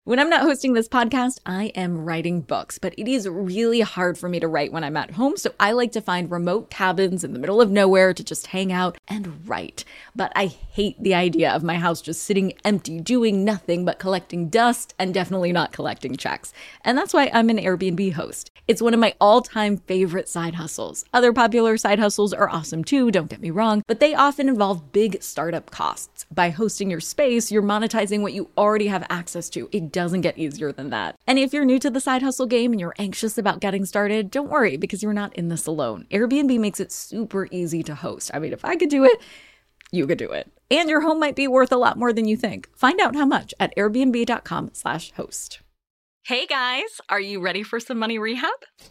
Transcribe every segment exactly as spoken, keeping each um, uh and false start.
When I'm not hosting this podcast, I am writing books, but it is really hard for me to write when I'm at home, so I like to find remote cabins in the middle of nowhere to just hang out and write. But I hate the idea of my house just sitting empty, doing nothing but collecting dust and definitely not collecting checks. And that's why I'm an Airbnb host. It's one of my all-time favorite side hustles. Other popular side hustles are awesome too, don't get me wrong, but they often involve big startup costs. By hosting your space, you're monetizing what you already have access to. It doesn't get easier than that. And if you're new to the side hustle game and you're anxious about getting started, don't worry, because you're not in this alone. Airbnb makes it super easy to host. I mean, if I could do it, you could do it. And your home might be worth a lot more than you think. Find out how much at airbnb.com slash host. Hey guys, are you ready for some money rehab?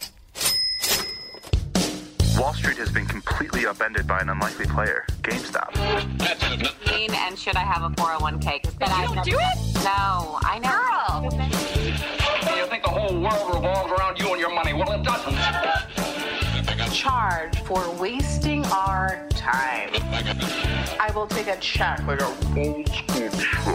Wall Street has been completely upended by an unlikely player, GameStop. And should I have a four oh one k? But you don't do it? No, I know. Girl! You think the whole world revolves around you and your money? Well, it doesn't. Charge for wasting our time. I will take a check like a old school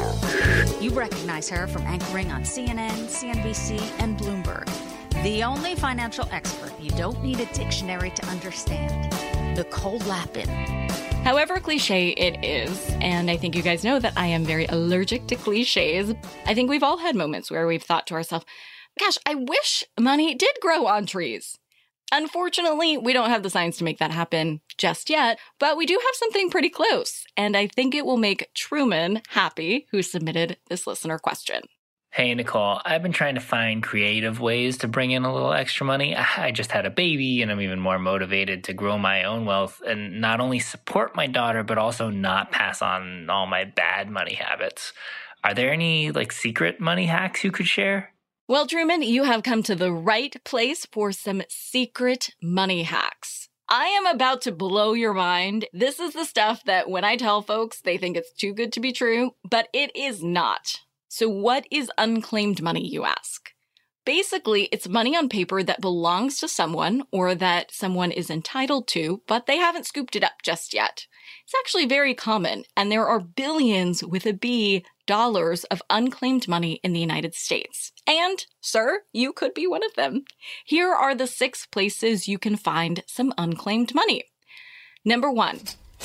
check. You recognize her from anchoring on C N N, C N B C, and Bloomberg. The only financial expert you don't need a dictionary to understand. Nicole Lapin. However cliche it is, and I think you guys know that I am very allergic to cliches, I think we've all had moments where we've thought to ourselves, gosh, I wish money did grow on trees. Unfortunately, we don't have the science to make that happen just yet, but we do have something pretty close, and I think it will make Truman happy, who submitted this listener question. Hey, Nicole, I've been trying to find creative ways to bring in a little extra money. I just had a baby and I'm even more motivated to grow my own wealth and not only support my daughter, but also not pass on all my bad money habits. Are there any like secret money hacks you could share? Well, Truman, you have come to the right place for some secret money hacks. I am about to blow your mind. This is the stuff that when I tell folks, they think it's too good to be true, but it is not. So what is unclaimed money, you ask? Basically, it's money on paper that belongs to someone or that someone is entitled to, but they haven't scooped it up just yet. It's actually very common, and there are billions with a B dollars of unclaimed money in the United States. And, sir, you could be one of them. Here are the six places you can find some unclaimed money. Number one,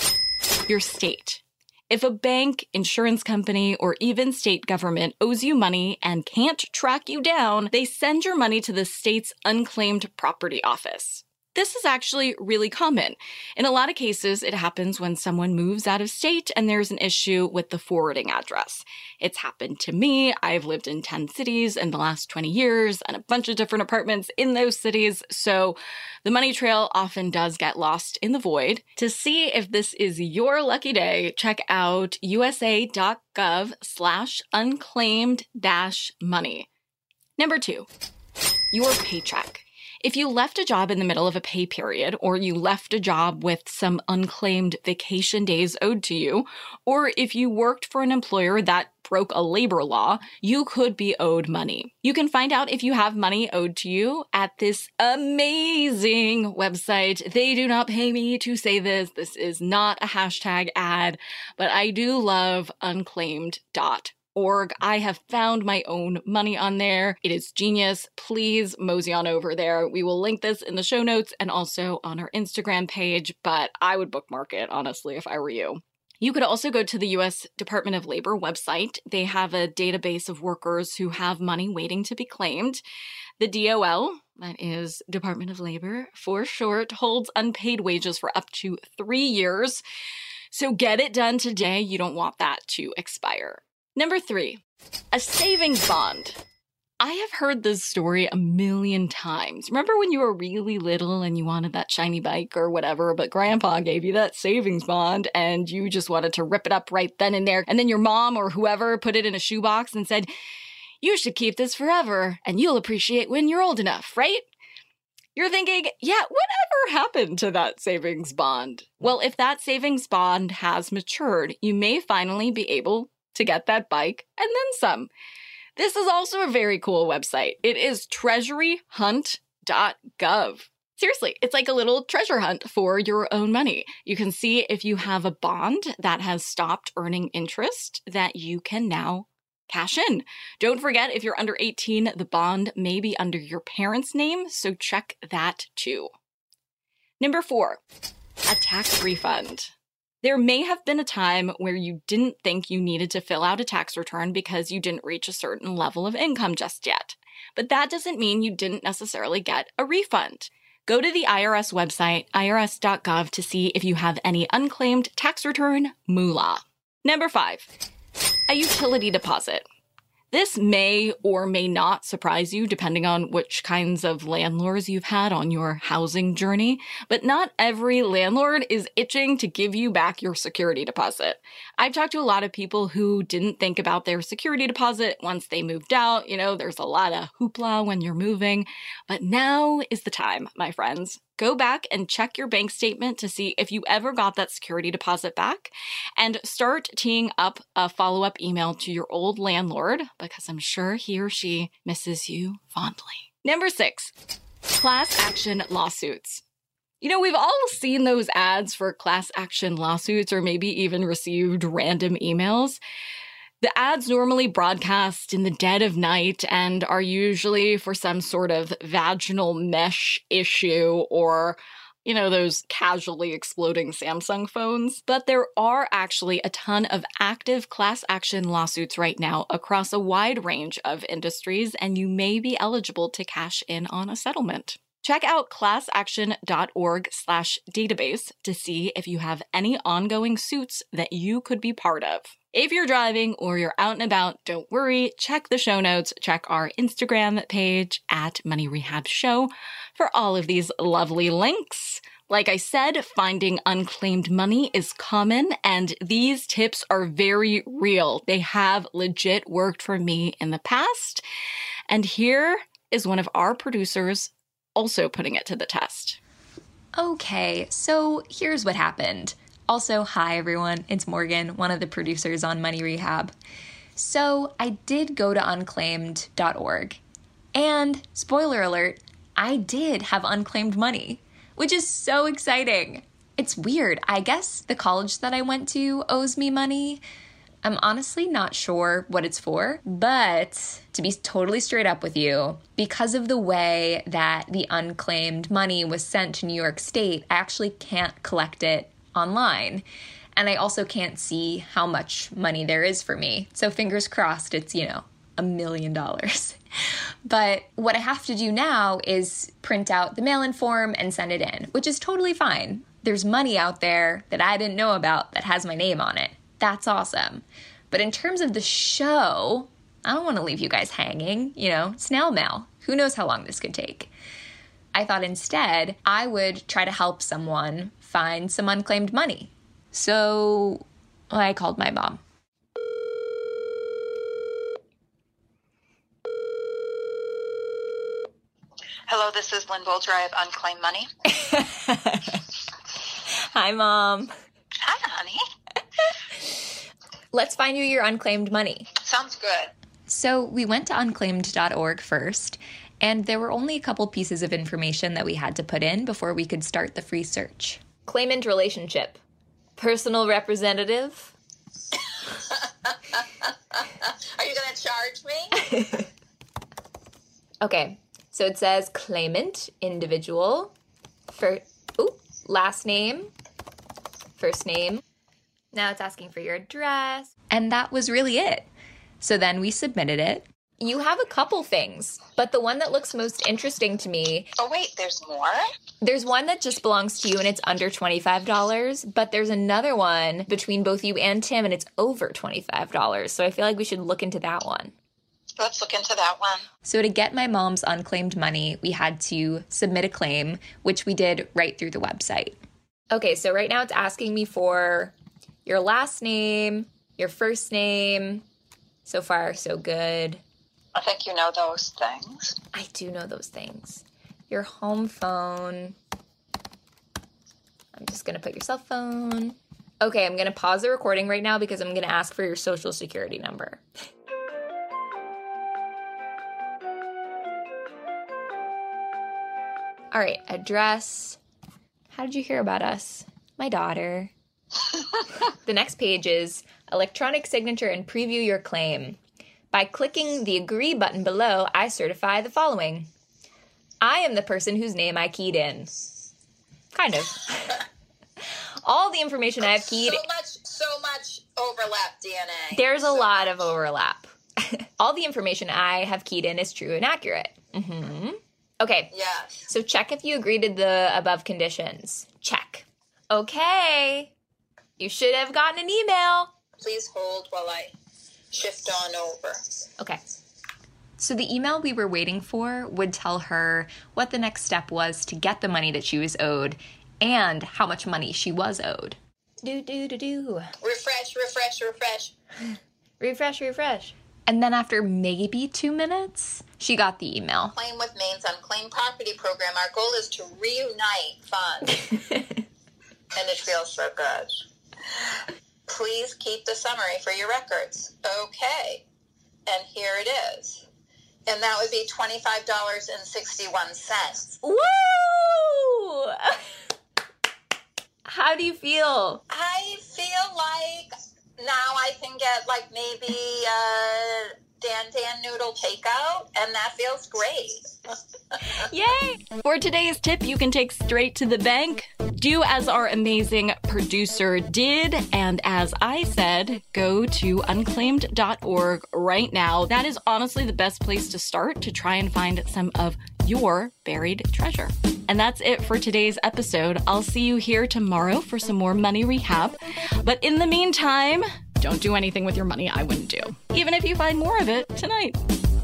your state. If a bank, insurance company, or even state government owes you money and can't track you down, they send your money to the state's unclaimed property office. This is actually really common. In a lot of cases, it happens when someone moves out of state and there's an issue with the forwarding address. It's happened to me. I've lived in ten cities in the last twenty years and a bunch of different apartments in those cities, so the money trail often does get lost in the void. To see if this is your lucky day, check out usa.gov slash unclaimed dash money. Number two, your paycheck. If you left a job in the middle of a pay period, or you left a job with some unclaimed vacation days owed to you, or if you worked for an employer that broke a labor law, you could be owed money. You can find out if you have money owed to you at this amazing website. They do not pay me to say this. This is not a hashtag ad, but I do love unclaimed dot org. I have found my own money on there. It is genius. Please mosey on over there. We will link this in the show notes and also on our Instagram page, but I would bookmark it, honestly, if I were you. You could also go to the U S Department of Labor website. They have a database of workers who have money waiting to be claimed. The D O L, that is Department of Labor for short, holds unpaid wages for up to three years. So get it done today. You don't want that to expire. Number three, a savings bond. I have heard this story a million times. Remember when you were really little and you wanted that shiny bike or whatever, but grandpa gave you that savings bond and you just wanted to rip it up right then and there. And then your mom or whoever put it in a shoebox and said, you should keep this forever and you'll appreciate when you're old enough, right? You're thinking, yeah, whatever happened to that savings bond? Well, if that savings bond has matured, you may finally be able to get that bike and then some. This is also a very cool website. It is treasury hunt dot gov. Seriously, it's like a little treasure hunt for your own money. You can see if you have a bond that has stopped earning interest that you can now cash in. Don't forget, if you're under eighteen, the bond may be under your parents' name, so check that too. Number four, a tax refund. There may have been a time where you didn't think you needed to fill out a tax return because you didn't reach a certain level of income just yet. But that doesn't mean you didn't necessarily get a refund. Go to the I R S website, I R S dot gov, to see if you have any unclaimed tax return moolah. Number five, a utility deposit. This may or may not surprise you depending on which kinds of landlords you've had on your housing journey, but not every landlord is itching to give you back your security deposit. I've talked to a lot of people who didn't think about their security deposit once they moved out. You know, there's a lot of hoopla when you're moving, but now is the time, my friends. Go back and check your bank statement to see if you ever got that security deposit back, and start teeing up a follow-up email to your old landlord, because I'm sure he or she misses you fondly. Number six, class action lawsuits. You know, we've all seen those ads for class action lawsuits, or maybe even received random emails. The ads normally broadcast in the dead of night and are usually for some sort of vaginal mesh issue or, you know, those casually exploding Samsung phones. But there are actually a ton of active class action lawsuits right now across a wide range of industries, and you may be eligible to cash in on a settlement. Check out ClassAction.org slash database to see if you have any ongoing suits that you could be part of. If you're driving or you're out and about, don't worry. Check the show notes. Check our Instagram page at Money Rehab Show for all of these lovely links. Like I said, finding unclaimed money is common, and these tips are very real. They have legit worked for me in the past. And here is one of our producers also putting it to the test. Okay, so here's what happened. Also, hi everyone, it's Morgan, one of the producers on Money Rehab. So I did go to unclaimed dot org, and spoiler alert, I did have unclaimed money, which is so exciting. It's weird. I guess the college that I went to owes me money. I'm honestly not sure what it's for, but to be totally straight up with you, because of the way that the unclaimed money was sent to New York State, I actually can't collect it online. And I also can't see how much money there is for me. So fingers crossed it's, you know, a million dollars. But what I have to do now is print out the mail-in form and send it in, which is totally fine. There's money out there that I didn't know about that has my name on it. That's awesome. But in terms of the show, I don't want to leave you guys hanging, you know, snail mail. Who knows how long this could take? I thought instead I would try to help someone find some unclaimed money. So I called my mom. Hello, this is Lynn Bolger. I have unclaimed money. Hi, Mom. Hi, honey. Let's find you your unclaimed money. Sounds good. So we went to unclaimed dot org first, and there were only a couple pieces of information that we had to put in before we could start the free search. Claimant relationship. Personal representative. Are you going to charge me? Okay, so it says claimant, individual, for, ooh, last name, first name. Now it's asking for your address. And that was really it. So then we submitted it. You have a couple things, but the one that looks most interesting to me... Oh, wait, there's more? There's one that just belongs to you and it's under twenty-five dollars, but there's another one between both you and Tim and it's over twenty-five dollars. So I feel like we should look into that one. Let's look into that one. So to get my mom's unclaimed money, we had to submit a claim, which we did right through the website. Okay, so right now it's asking me for your last name, your first name. So far, so good. I think you know those things. I do know those things. Your home phone. I'm just going to put your cell phone. Okay, I'm going to pause the recording right now because I'm going to ask for your social security number. All right, address. How did you hear about us? My daughter. The next page is electronic signature and preview your claim. By clicking the agree button below, I certify the following. I am the person whose name I keyed in. Kind of. All the information I have keyed... So much, so much overlap, D N A. There's a so lot much. of overlap. All the information I have keyed in is true and accurate. Mm-hmm. Okay. Yes. So check if you agree to the above conditions. Check. Okay. You should have gotten an email. Please hold while I shift on over. Okay. So the email we were waiting for would tell her what the next step was to get the money that she was owed and how much money she was owed. Do, do, do, do. Refresh, refresh, refresh. Refresh, refresh. And then after maybe two minutes, she got the email. Claim with Maine's Unclaimed Property Program. Our goal is to reunite funds. And it feels so good. Please keep the summary for your records. Okay. And here it is. And that would be twenty-five dollars and sixty-one cents. Woo! How do you feel? I feel like now I can get like maybe uh, Dan Dan Noodle takeout, and that feels great. Yay! For today's tip, you can take straight to the bank. Do as our amazing producer did, and as I said, go to unclaimed dot org right now. That is honestly the best place to start to try and find some of your buried treasure. And that's it for today's episode. I'll see you here tomorrow for some more money rehab. But in the meantime, don't do anything with your money I wouldn't do, even if you find more of it tonight.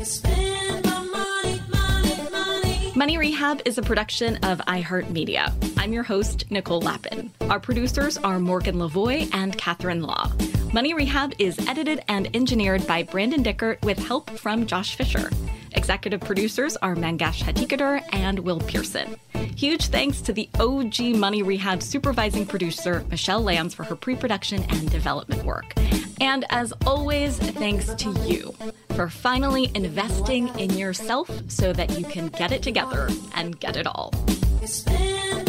Money Rehab is a production of iHeartMedia. I'm your host, Nicole Lappin. Our producers are Morgan Lavoie and Catherine Law. Money Rehab is edited and engineered by Brandon Dickert with help from Josh Fisher. Executive producers are Mangesh Hattikudur and Will Pearson. Huge thanks to the O G Money Rehab supervising producer, Michelle Lands, for her pre-production and development work. And as always, thanks to you for finally investing in yourself so that you can get it together and get it all.